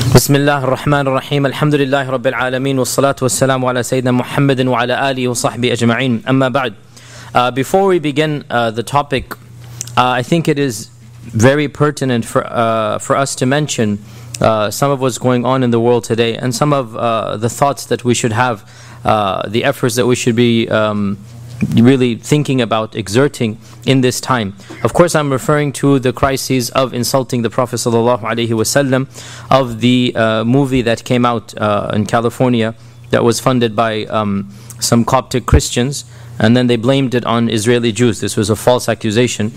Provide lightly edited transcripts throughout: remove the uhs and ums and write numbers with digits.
بسم الله الرحمن الرحيم الحمد لله رب العالمين والصلاة والسلام على سيدنا محمد وعلى آله وصحبه أجمعين أما بعد. Before we begin the topic, I think it is very pertinent for us to mention some of what's going on in the world today and some of the thoughts that we should have, the efforts that we should be really thinking about exerting in this time. Of course, I'm referring to the crises of insulting the Prophet ﷺ, of the movie that came out in California that was funded by some Coptic Christians, and then they blamed it on Israeli Jews. This was a false accusation,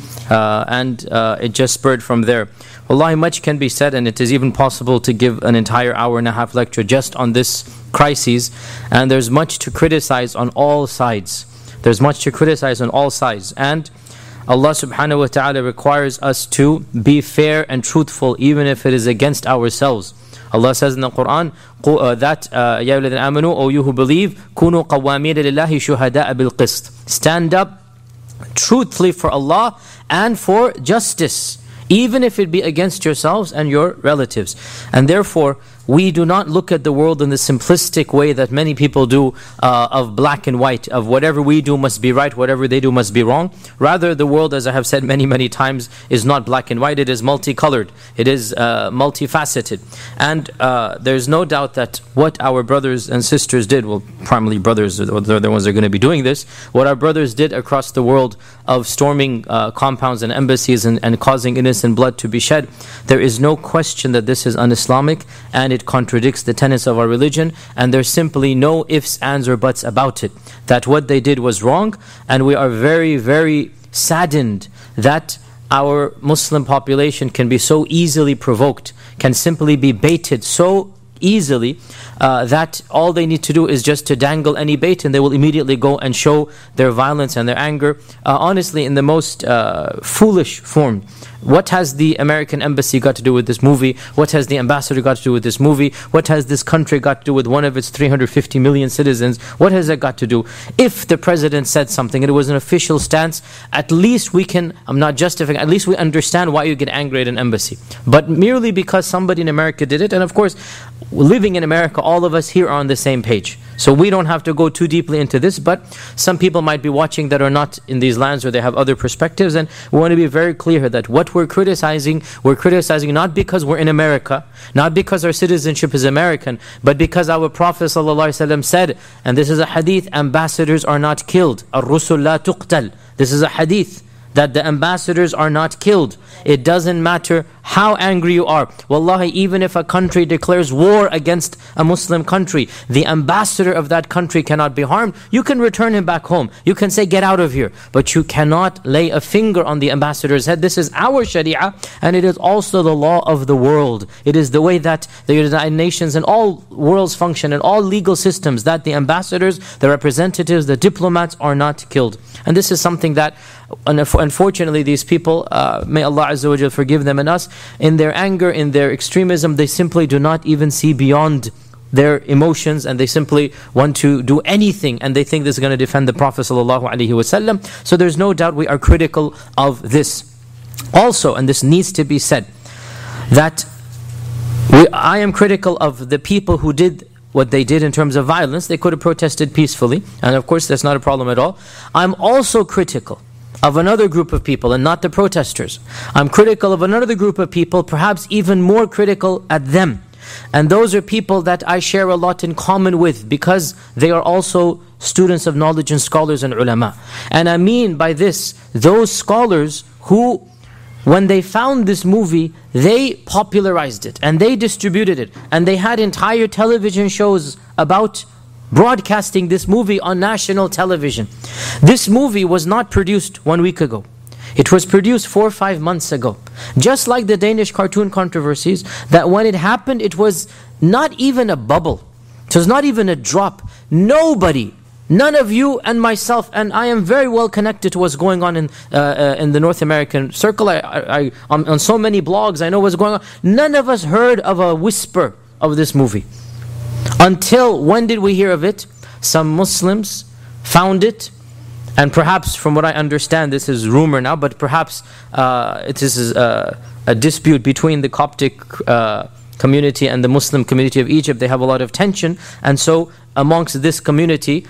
and it just spurred from there. Wallahi, much can be said, and it is even possible to give an entire hour-and-a-half lecture just on this crisis, and there's much to criticize on all sides. There's much to criticize on all sides, and Allah subhanahu wa ta'ala requires us to be fair and truthful even if it is against ourselves. Allah says in the Quran that يَا أَيُّهَا الَّذِينَ آمَنُوا, O you who believe, كُونُوا قَوَّامِينَ لِلَّهِ شُهَدَاءَ بِالْقِسْطِ, stand up truthfully for Allah and for justice, even if it be against yourselves and your relatives. And therefore, we do not look at the world in the simplistic way that many people do, of black and white, of whatever we do must be right, whatever they do must be wrong. Rather, the world, as I have said many times, is not black and white, it is multicolored, it is multifaceted. And there's no doubt that what our brothers and sisters did, well, primarily brothers, they're the ones that are going to be doing this, what our brothers did across the world of storming compounds and embassies and causing innocent blood to be shed, there is no question that this is un-Islamic, and it contradicts the tenets of our religion, and there's simply no ifs, ands or buts about it, that what they did was wrong. And we are very saddened that our Muslim population can be so easily provoked, can simply be baited so easily, that all they need to do is just to dangle any bait and they will immediately go and show their violence and their anger, honestly in the most foolish form. What has the American embassy got to do with this movie? What has the ambassador got to do with this movie? What has this country got to do with one of its 350 million citizens? What has that got to do? If the president said something and it was an official stance, at least we can, I'm not justifying, at least we understand why you get angry at an embassy. But merely because somebody in America did it, and of course, living in America, all of us here are on the same page. So we don't have to go too deeply into this, but some people might be watching that are not in these lands or they have other perspectives, and we want to be very clear that what we're criticizing not because we're in America, not because our citizenship is American, but because our Prophet ﷺ said, and this is a hadith, ambassadors are not killed. الرُّسُلْ لَا تُقْتَلْ. This is a hadith, that the ambassadors are not killed. It doesn't matter how angry you are. Wallahi, even if a country declares war against a Muslim country, the ambassador of that country cannot be harmed. You can return him back home. You can say, get out of here. But you cannot lay a finger on the ambassador's head. This is our Sharia, and it is also the law of the world. It is the way that the United Nations and all worlds function, and all legal systems, that the ambassadors, the representatives, the diplomats are not killed. And this is something that, unfortunately, these people, may Allah Azza wa Jal forgive them and us, in their anger, in their extremism, they simply do not even see beyond their emotions, and they simply want to do anything, and they think this is going to defend the Prophet ﷺ. So there's no doubt we are critical of this. Also, and this needs to be said, that I am critical of the people who did what they did in terms of violence. They could have protested peacefully, and of course that's not a problem at all. I'm also critical of another group of people, and not the protesters. I'm critical of another group of people, perhaps even more critical at them. And those are people that I share a lot in common with, because they are also students of knowledge and scholars and ulama. And I mean by this, those scholars who, when they found this movie, they popularized it, and they distributed it, and they had entire television shows about broadcasting this movie on national television. This movie was not produced 1 week ago. It was produced 4 or 5 months ago. Just like the Danish cartoon controversies, that when it happened, it was not even a bubble. It was not even a drop. Nobody, none of you and myself, and I am very well connected to what's going on in the North American circle. I on so many blogs, I know what's going on. None of us heard of a whisper of this movie. Until when did we hear of it? Some Muslims found it, and perhaps from what I understand, this is rumor now, but perhaps it is a dispute between the Coptic community and the Muslim community of Egypt, they have a lot of tension. And so amongst this community,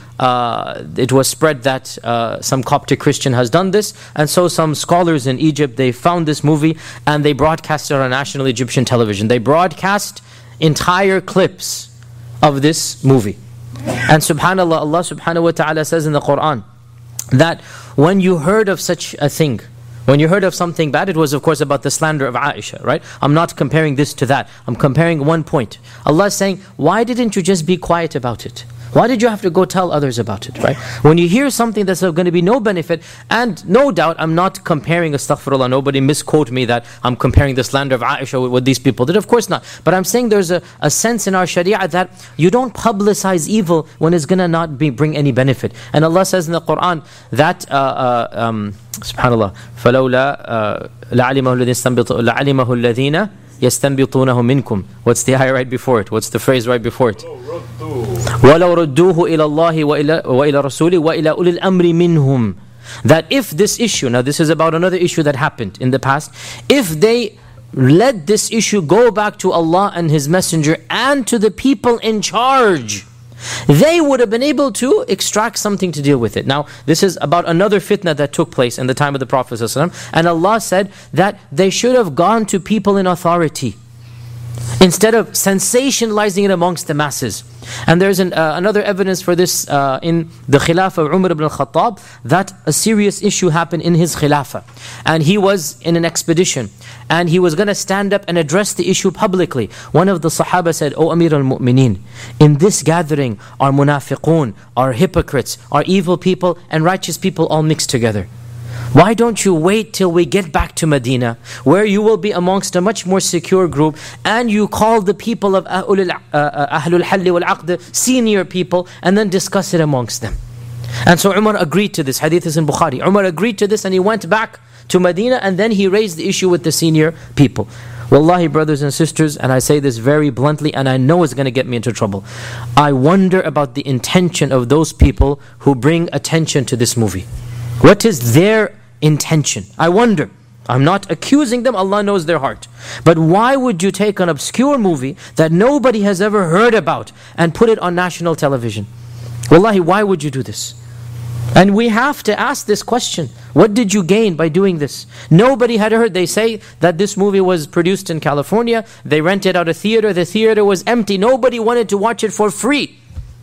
it was spread that some Coptic Christian has done this. And so some scholars in Egypt, they found this movie and they broadcast it on national Egyptian television. They broadcast entire clips of this movie. And subhanAllah, Allah subhanahu wa ta'ala says in the Quran that when you heard of such a thing, when you heard of something bad, it was of course about the slander of Aisha, right? I'm not comparing this to that. I'm comparing one point. Allah is saying, why didn't you just be quiet about it? Why did you have to go tell others about it, right? When you hear something that's going to be no benefit, and no doubt I'm not comparing, astaghfirullah, nobody misquote me that I'm comparing the slander of Aisha with what these people did. Of course not. But I'm saying there's a sense in our sharia that you don't publicize evil when it's going to not bring any benefit. And Allah says in the Quran that, subhanAllah, فَلَوْلَا لَعَلِمَهُ الَّذِينَ يَسْتَنْبِطُونَهُ مِنْكُمْ. What's the ayah right before it? What's the phrase right before it? وَلَوْ رُدُّوهُ إِلَى اللَّهِ وَإِلَى رَسُولِهِ وَإِلَى أُولِي الْأَمْرِ مِنْهُمْ. That if this issue, now this is about another issue that happened in the past, if they let this issue go back to Allah and His Messenger and to the people in charge, they would have been able to extract something to deal with it. Now, this is about another fitna that took place in the time of the Prophet ﷺ, and Allah said that they should have gone to people in authority instead of sensationalizing it amongst the masses. And there's another evidence for this in the Khilafah of Umar ibn al-Khattab, that a serious issue happened in his Khilafah. And he was in an expedition, and he was going to stand up and address the issue publicly. One of the Sahaba said, "O Amir al-Mu'mineen, in this gathering are munafiqun, are hypocrites, are evil people and righteous people all mixed together. Why don't you wait till we get back to Medina, where you will be amongst a much more secure group, and you call the people of Ahlul Halli wal Aqd, senior people, and then discuss it amongst them." And so Umar agreed to this. Hadith is in Bukhari. Umar agreed to this and he went back to Medina, and then he raised the issue with the senior people. Wallahi, brothers and sisters, and I say this very bluntly, and I know it's going to get me into trouble, I wonder about the intention of those people who bring attention to this movie. What is their intention? I wonder. I'm not accusing them, Allah knows their heart. But why would you take an obscure movie that nobody has ever heard about and put it on national television? Wallahi, why would you do this? And we have to ask this question. What did you gain by doing this? Nobody had heard. They say that this movie was produced in California. They rented out a theater. The theater was empty. Nobody wanted to watch it for free.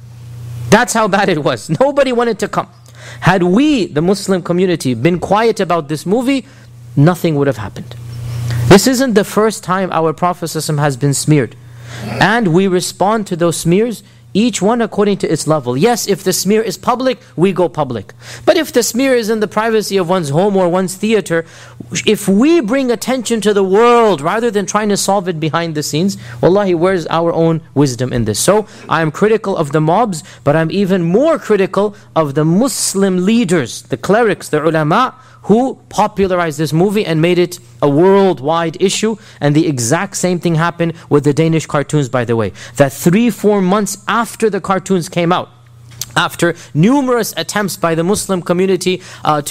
That's how bad it was. Nobody wanted to come. Had we, the Muslim community, been quiet about this movie, nothing would have happened. This isn't the first time our Prophet ﷺ has been smeared. And we respond to those smears, each one according to its level. Yes, if the smear is public, we go public. But if the smear is in the privacy of one's home or one's theater, if we bring attention to the world rather than trying to solve it behind the scenes, wallahi, where's our own wisdom in this? So, I am critical of the mobs, but I'm even more critical of the Muslim leaders, the clerics, the ulama, who popularized this movie and made it a worldwide issue. And the exact same thing happened with the Danish cartoons, by the way. That 3-4 months after the cartoons came out, after numerous attempts by the Muslim community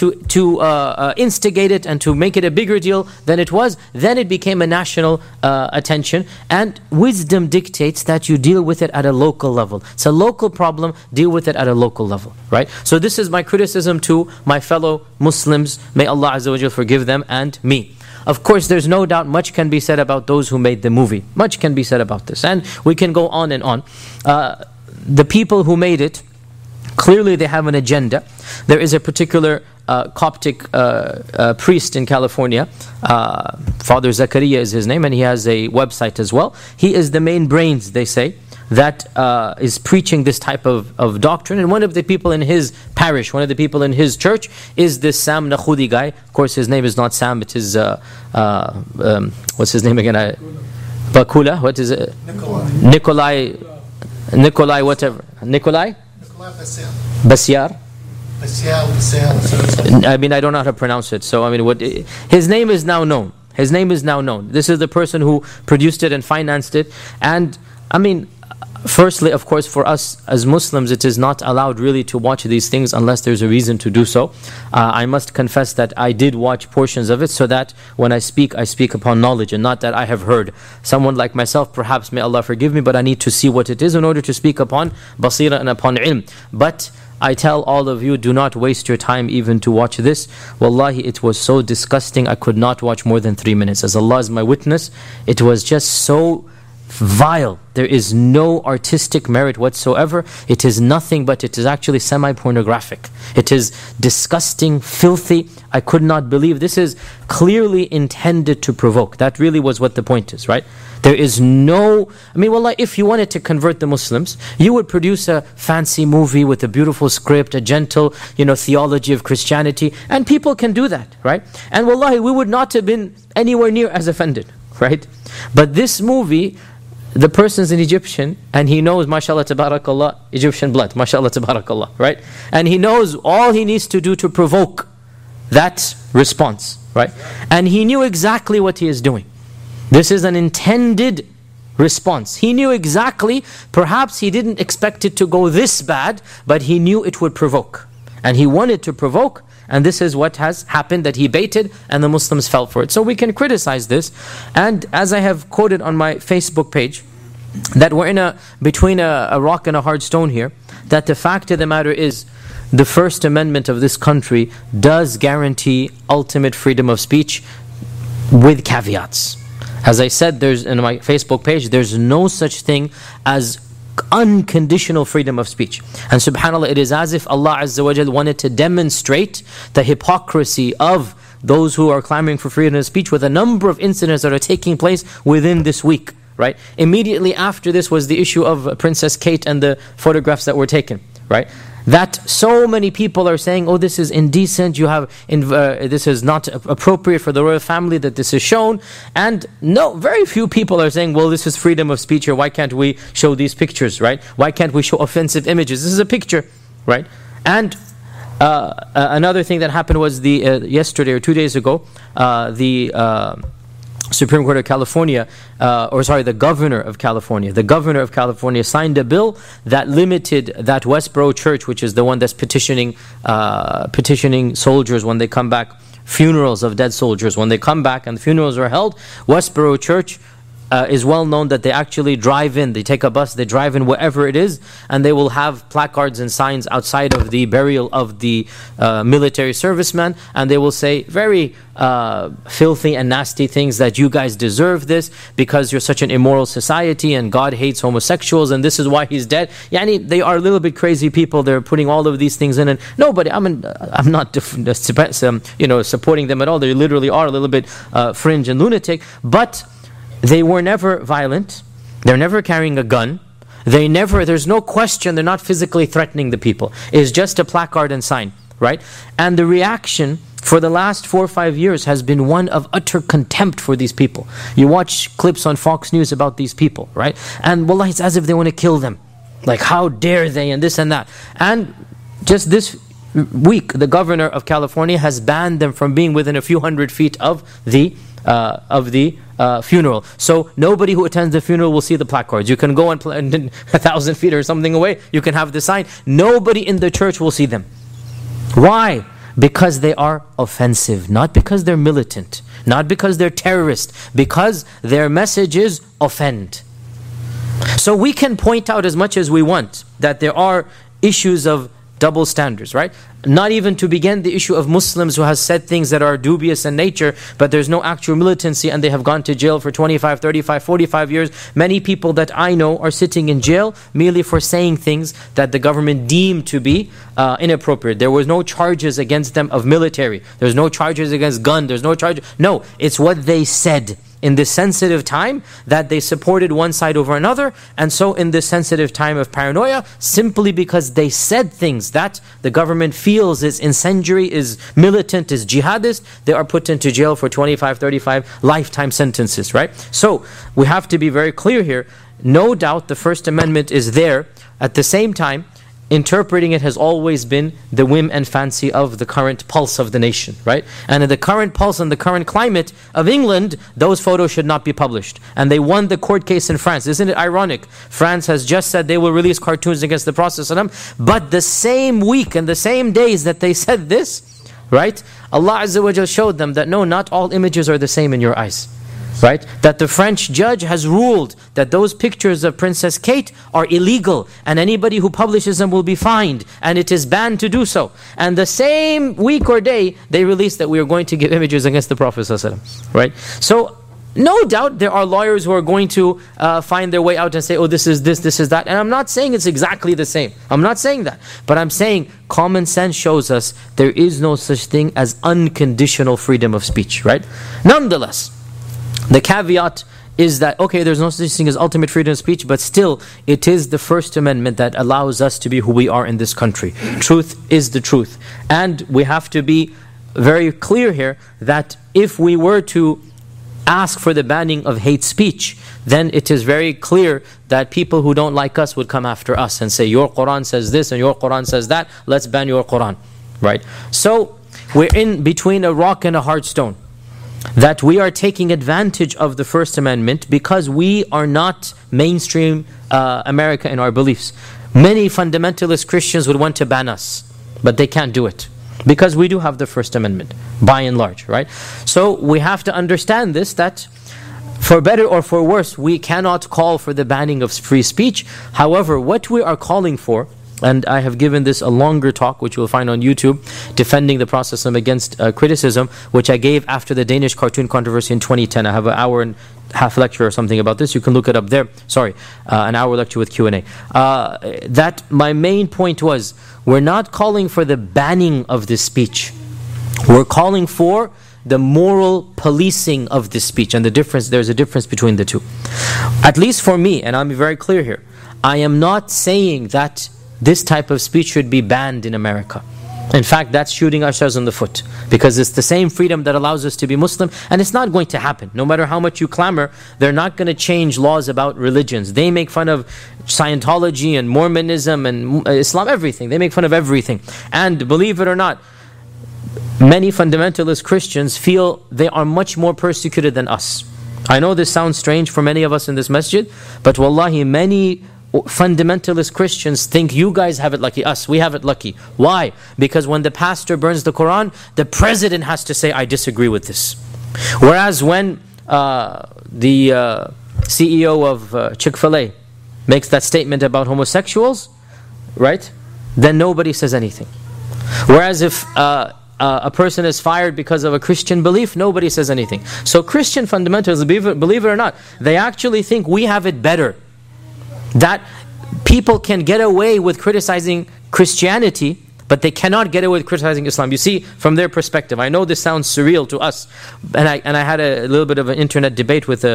to instigate it and to make it a bigger deal than it was, then it became a national attention. And wisdom dictates that you deal with it at a local level. It's a local problem, deal with it at a local level, right? So this is my criticism to my fellow Muslims. May Allah Azza wa Jal forgive them and me. Of course, there's no doubt much can be said about those who made the movie. Much can be said about this. And we can go on and on. The people who made it, clearly they have an agenda. There is a particular Coptic priest in California, Father Zakaria is his name, and he has a website as well. He is the main brains, they say, that is preaching this type of doctrine. And one of the people in his parish, one of the people in his church is this Sam Nakhudi guy. Of course, his name is not Sam, it is, what's his name again? Bakula, what is it? Nikolai, whatever. Nikolai Basyar. I mean, I don't know how to pronounce it. So, I mean, his name is now known. His name is now known. This is the person who produced it and financed it. And, I mean, Firstly, of course, for us as Muslims, it is not allowed really to watch these things unless there's a reason to do so. I must confess that I did watch portions of it so that when I speak upon knowledge and not that I have heard. Someone like myself, perhaps, may Allah forgive me, but I need to see what it is in order to speak upon basira and upon ilm. But I tell all of you, do not waste your time even to watch this. Wallahi, it was so disgusting, I could not watch more than 3 minutes. As Allah is my witness, it was just so vile. There is no artistic merit whatsoever. It is nothing but it is actually semi-pornographic. It is disgusting, filthy. I could not believe. This is clearly intended to provoke. That really was what the point is, right? There is no, wallah, if you wanted to convert the Muslims, you would produce a fancy movie with a beautiful script, a gentle, theology of Christianity, and people can do that, right? And wallahi, we would not have been anywhere near as offended, right? But this movie, the person's an Egyptian, and he knows, mashallah, tabarakallah, Egyptian blood, mashallah, tabarakallah, right? And he knows all he needs to do to provoke that response, right? And he knew exactly what he is doing. This is an intended response. He knew exactly, perhaps he didn't expect it to go this bad, but he knew it would provoke. And he wanted to provoke, and this is what has happened, that he baited and the Muslims fell for it. So we can criticize this. And as I have quoted on my Facebook page, that we're between a rock and a hard stone here, that the fact of the matter is, the First Amendment of this country does guarantee ultimate freedom of speech with caveats. As I said, there's in my Facebook page, there's no such thing as unconditional freedom of speech. And subhanAllah, it is as if Allah Azza wa Jal wanted to demonstrate the hypocrisy of those who are clamoring for freedom of speech with a number of incidents that are taking place within this week, right? Immediately after this was the issue of Princess Kate and the photographs that were taken, right? That so many people are saying, oh, this is indecent, this is not appropriate for the royal family that this is shown. And no, very few people are saying, well, this is freedom of speech, or why can't we show these pictures, right? Why can't we show offensive images? This is a picture, right? And another thing that happened was yesterday or 2 days ago, the Supreme Court of California, the Governor of California. The Governor of California signed a bill that limited that Westboro Church, which is the one that's petitioning soldiers when they come back, funerals of dead soldiers. When they come back and the funerals are held, Westboro Church is well known that they actually drive in, they take a bus, they drive in wherever it is, and they will have placards and signs outside of the burial of the military serviceman, and they will say very filthy and nasty things, that you guys deserve this because you're such an immoral society and God hates homosexuals and this is why he's dead. They are a little bit crazy people. They're putting all of these things in, and nobody, I'm not supporting them at all. They literally are a little bit fringe and lunatic, but they were never violent. They're never carrying a gun. There's no question, they're not physically threatening the people. It's just a placard and sign, right? And the reaction for the last 4 or 5 years has been one of utter contempt for these people. You watch clips on Fox News about these people, right? And wallah, it's as if they want to kill them. Like, how dare they, and this and that. And just this week, the Governor of California has banned them from being within a few hundred feet of the funeral. So nobody who attends the funeral will see the placards. You can go and 1,000 feet or something away, you can have the sign. Nobody in the church will see them. Why? Because they are offensive, not because they're militant, not because they're terrorists, because their messages offend. So we can point out as much as we want that there are issues of double standards, right? Not even to begin the issue of Muslims who has said things that are dubious in nature, but there's no actual militancy and they have gone to jail for 25, 35, 45 years. Many people that I know are sitting in jail merely for saying things that the government deemed to be inappropriate. There was no charges against them of military. There's no charges against gun. There's no charge. No, it's what they said in this sensitive time, that they supported one side over another. And so in this sensitive time of paranoia, simply because they said things that the government feels is incendiary, is militant, is jihadist, they are put into jail for 25, 35 lifetime sentences, right? So we have to be very clear here. No doubt the First Amendment is there. At the same time, interpreting it has always been the whim and fancy of the current pulse of the nation, right? And in the current pulse and the current climate of England, those photos should not be published. And they won the court case in France. Isn't it ironic? France has just said they will release cartoons against the Prophet ﷺ, but the same week and the same days that they said this, right? Allah Azza wa Jal showed them that no, not all images are the same in your eyes. Right? That the French judge has ruled that those pictures of Princess Kate are illegal, and anybody who publishes them will be fined, and it is banned to do so. And the same week or day, they released that we are going to give images against the Prophet ﷺ. Right? So, no doubt there are lawyers who are going to find their way out and say, oh, this is this, this is that. And I'm not saying it's exactly the same. I'm not saying that. But I'm saying common sense shows us there is no such thing as unconditional freedom of speech. Right? Nonetheless, the caveat is that, okay, there's no such thing as ultimate freedom of speech, but still, it is the First Amendment that allows us to be who we are in this country. Truth is the truth. And we have to be very clear here that if we were to ask for the banning of hate speech, then it is very clear that people who don't like us would come after us and say, your Quran says this and your Quran says that, let's ban your Quran. Right? So, we're in between a rock and a hard stone. That we are taking advantage of the First Amendment because we are not mainstream America in our beliefs. Many fundamentalist Christians would want to ban us, but they can't do it because we do have the First Amendment, by and large, right? So we have to understand this, that for better or for worse, we cannot call for the banning of free speech. However, what we are calling for, and I have given this a longer talk, which you will find on YouTube, defending the Prophet against criticism, which I gave after the Danish cartoon controversy in 2010. I have an hour and a half lecture or something about this. You can look it up there. Sorry, an hour lecture with Q&A. That my main point was, we're not calling for the banning of this speech. We're calling for the moral policing of this speech. And there's a difference between the two. At least for me, and I'm very clear here, I am not saying that this type of speech should be banned in America. In fact, that's shooting ourselves in the foot, because it's the same freedom that allows us to be Muslim, and it's not going to happen. No matter how much you clamor, they're not going to change laws about religions. They make fun of Scientology and Mormonism and Islam, everything. They make fun of everything. And believe it or not, many fundamentalist Christians feel they are much more persecuted than us. I know this sounds strange for many of us in this masjid, but wallahi, many fundamentalist Christians think you guys have it lucky, us, we have it lucky. Why? Because when the pastor burns the Quran, the president has to say, I disagree with this. Whereas when the CEO of Chick-fil-A makes that statement about homosexuals, right, then nobody says anything. Whereas if a person is fired because of a Christian belief, nobody says anything. So Christian fundamentalists, believe it or not, they actually think we have it better. That people can get away with criticizing Christianity, but they cannot get away with criticizing Islam. You see, from their perspective, I know this sounds surreal to us, and I had a little bit of an internet debate with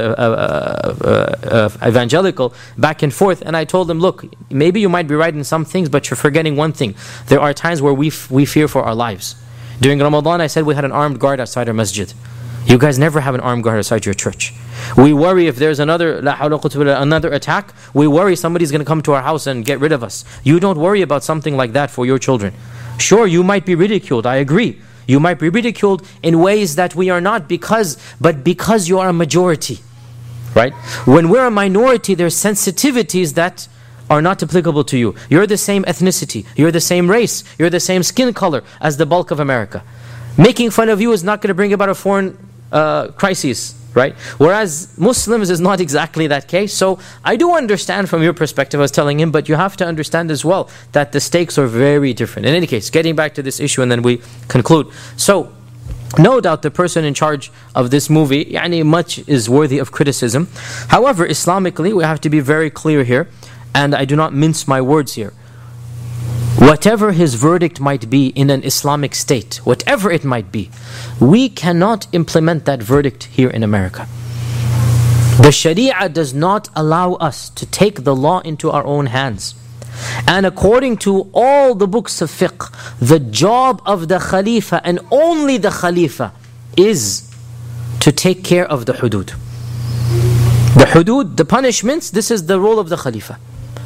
evangelical back and forth, and I told them, look, maybe you might be right in some things, but you're forgetting one thing. There are times where we fear for our lives. During Ramadan, I said we had an armed guard outside our masjid. You guys never have an armed guard outside your church. We worry if there's another attack, we worry somebody's going to come to our house and get rid of us. You don't worry about something like that for your children. Sure, you might be ridiculed, I agree. You might be ridiculed in ways that we are not, but because you are a majority. Right? When we're a minority, there's sensitivities that are not applicable to you. You're the same ethnicity, you're the same race, you're the same skin color as the bulk of America. Making fun of you is not going to bring about a foreign crisis, right? Whereas Muslims is not exactly that case. So I do understand from your perspective, I was telling him, but you have to understand as well that the stakes are very different. In any case, getting back to this issue and then we conclude. So, no doubt the person in charge of this movie, much is worthy of criticism. However, Islamically, we have to be very clear here, and I do not mince my words here. Whatever his verdict might be in an Islamic state, whatever it might be, we cannot implement that verdict here in America. The Sharia does not allow us to take the law into our own hands. And according to all the books of fiqh, the job of the Khalifa, and only the Khalifa, is to take care of the hudud. The hudud, the punishments, this is the role of the Khalifa.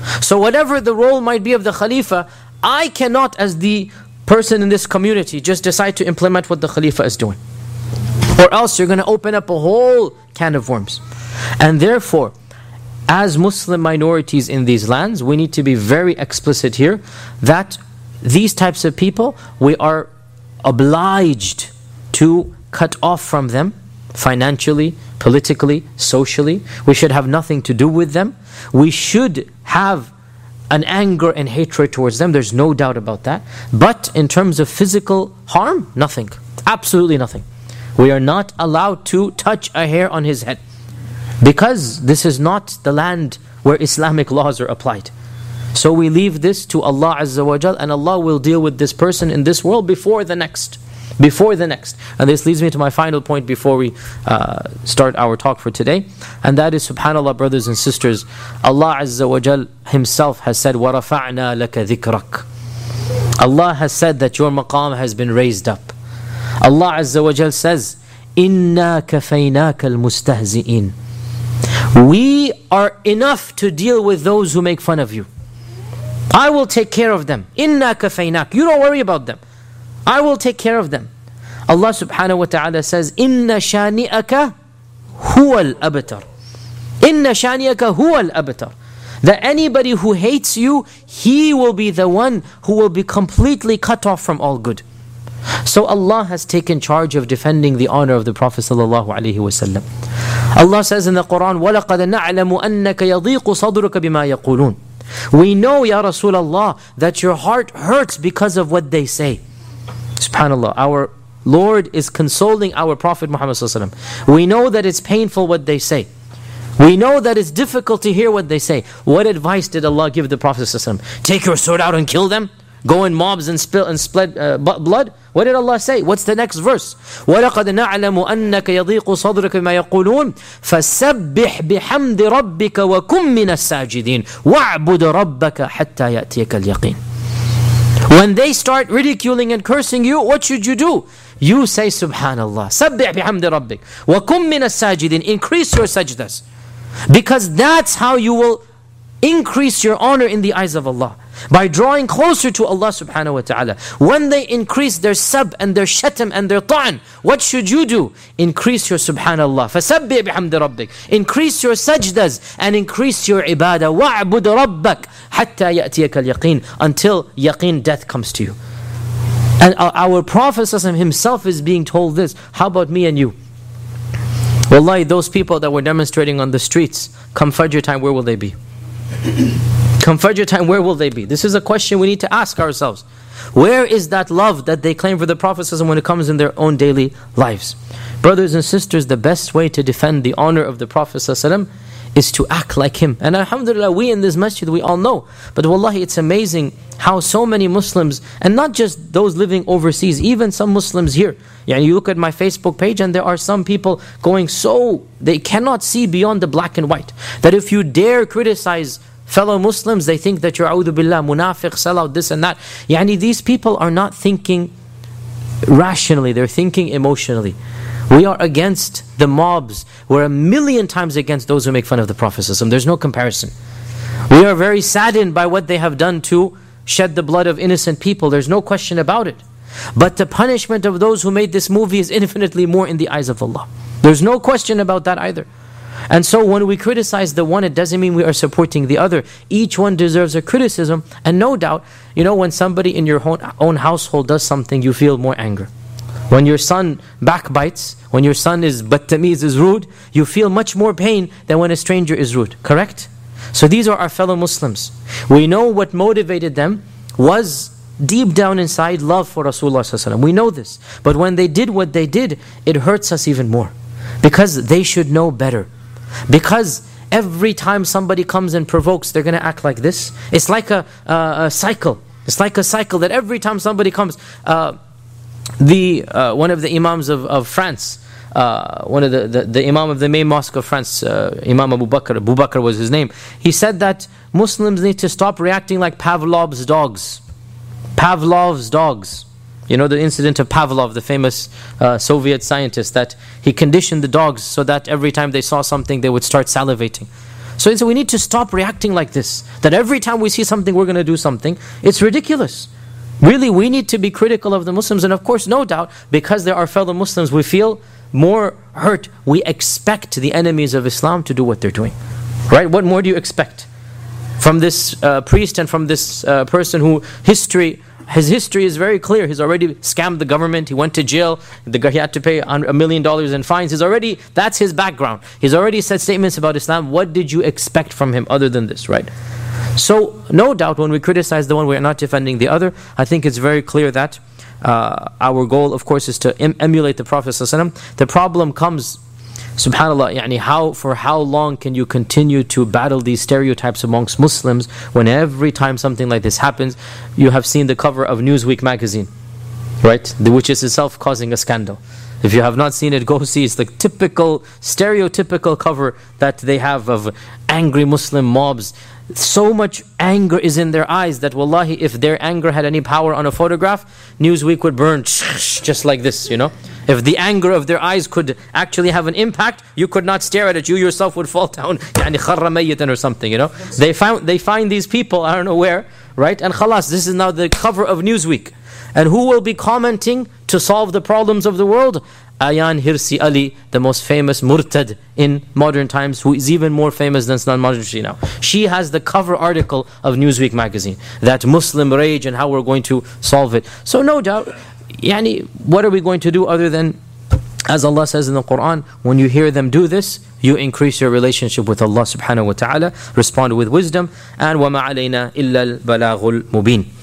So whatever the role might be of the Khalifa, I cannot, as the person in this community, just decide to implement what the Khalifa is doing. Or else you're going to open up a whole can of worms. And therefore, as Muslim minorities in these lands, we need to be very explicit here that these types of people, we are obliged to cut off from them financially, politically, socially. We should have nothing to do with them. We should have an anger and hatred towards them. There's no doubt about that. But in terms of physical harm, nothing. Absolutely nothing. We are not allowed to touch a hair on his head, because this is not the land where Islamic laws are applied. So we leave this to Allah Azza wa Jal, and Allah will deal with this person in this world before the next. Before the next. And this leads me to my final point before we start our talk for today. And that is, subhanAllah, brothers and sisters, Allah Azza wa Jal Himself has said, وَرَفَعْنَا لَكَ ذِكْرَكَ. Allah has said that your maqam has been raised up. Allah Azza wa Jal says, إِنَّا كَفَيْنَاكَ الْمُسْتَهْزِئِينَ. We are enough to deal with those who make fun of you. I will take care of them. إِنَّا كَفَيْنَاكَ. You don't worry about them. I will take care of them. Allah subhanahu wa ta'ala says, إِنَّ شَانِئَكَ هُوَ الْأَبْتَرُ. إِنَّ شَانِئَكَ هُوَ الْأَبْتَرُ. That anybody who hates you, he will be the one who will be completely cut off from all good. So Allah has taken charge of defending the honor of the Prophet sallallahu alaihi wasallam. Allah says in the Quran, وَلَقَدْ نَعْلَمُ أَنَّكَ يَضِيقُ صَدْرُكَ بِمَا يَقُولُونَ. We know, Ya Rasulullah, that your heart hurts because of what they say. SubhanAllah, our Lord is consoling our Prophet Muhammad sallallahu alaihi wasallam. We know that it's painful what they say. We know that it's difficult to hear what they say. What advice did Allah give the Prophet sallallahu alaihi wasallam? Take your sword out and kill them? Go in mobs and split blood? What did Allah say? What's the next verse? وَلَقَدْ نَعْلَمُ أَنَّكَ يَضِيقُ صَدْرُكَ بِمَا يَقُولُونَ فَسَبِّحْ بِحَمْدِ رَبِّكَ وَكُمْ مِنَ السَّاجِدِينَ وَاعْبُدْ رَبَّكَ حَتَّى يَأْتِيَكَ الْيَقِينَ. When they start ridiculing and cursing you, what should you do? You say Subhanallah. سَبِّحْ بِحَمْدِ رَبِّكَ وَكُمْ مِنَ السَّاجِدِينَ. Increase your sajdas. Because that's how you will increase your honor in the eyes of Allah, by drawing closer to Allah subhanahu wa ta'ala. When they increase their sab and their shatam and their ta'an, what should you do? Increase your subhanallah. فَسَبِّحْ بِحَمْدِ رَبِّكَ. Increase your sajdas and increase your ibadah. وَاعْبُدْ رَبَّكَ حَتَّى يَأْتِيَكَ الْيَقِينَ. Until yaqeen, death comes to you. And our Prophet himself is being told this. How about me and you? Wallahi, those people that were demonstrating on the streets, come Fajr time, where will they be? Come Fajr time, where will they be? This is a question we need to ask ourselves. Where is that love that they claim for the Prophet when it comes in their own daily lives? Brothers and sisters, the best way to defend the honor of the Prophet is to act like him. And alhamdulillah, we in this masjid, we all know. But wallahi, it's amazing how so many Muslims, and not just those living overseas, even some Muslims here. You look at my Facebook page and there are some people going they cannot see beyond the black and white. That if you dare criticize fellow Muslims, they think that you're a'udhu billah, munafiq, sellout, this and that. These people are not thinking rationally, they're thinking emotionally. We are against the mobs. We're 1,000,000 times against those who make fun of the Prophet. There's no comparison. We are very saddened by what they have done to shed the blood of innocent people. There's no question about it. But the punishment of those who made this movie is infinitely more in the eyes of Allah. There's no question about that either. And so when we criticize the one, it doesn't mean we are supporting the other. Each one deserves a criticism. And no doubt, when somebody in your own household does something, you feel more anger. When your son backbites, when your son is battamiz, is rude, you feel much more pain than when a stranger is rude. Correct? So these are our fellow Muslims. We know what motivated them was deep down inside love for Rasulullah ﷺ. We know this. But when they did what they did, it hurts us even more. Because they should know better. Because every time somebody comes and provokes, they're going to act like this. It's like a cycle. It's like a cycle that every time somebody comes... one of the imams of France, one of the imam of the main mosque of France, Imam Abu Bakr was his name. He said that Muslims need to stop reacting like Pavlov's dogs. Pavlov's dogs. The incident of Pavlov, the famous Soviet scientist, that he conditioned the dogs so that every time they saw something, they would start salivating. So we need to stop reacting like this. That every time we see something, we're going to do something. It's ridiculous. Really, we need to be critical of the Muslims. And of course, no doubt, because they are fellow Muslims, we feel more hurt. We expect the enemies of Islam to do what they're doing. Right? What more do you expect? From this priest and from this person who his history is very clear. He's already scammed the government. He went to jail. He had to pay $1 million in fines. That's his background. He's already said statements about Islam. What did you expect from him other than this, right? So, no doubt when we criticize the one, we are not defending the other. I think it's very clear that our goal, of course, is to emulate the Prophet ﷺ. The problem comes, subhanAllah, for how long can you continue to battle these stereotypes amongst Muslims when every time something like this happens, you have seen the cover of Newsweek magazine, right? Which is itself causing a scandal. If you have not seen it, go see. It's the typical, stereotypical cover that they have of angry Muslim mobs. So much anger is in their eyes that wallahi, if their anger had any power on a photograph, Newsweek would burn just like this, If the anger of their eyes could actually have an impact, you could not stare at it. You yourself would fall down, kharra mayyitan or something, They find these people, I don't know where, right? And khalas, this is now the cover of Newsweek. And who will be commenting to solve the problems of the world? Ayaan Hirsi Ali, the most famous murtad in modern times, who is even more famous than Salman Rushdie now. She has the cover article of Newsweek magazine, that Muslim rage and how we're going to solve it. So no doubt, what are we going to do other than, as Allah says in the Quran, when you hear them do this, you increase your relationship with Allah subhanahu wa ta'ala, respond with wisdom, and وَمَا عَلَيْنَا إِلَّا الْبَلَاغُ الْمُبِينَ.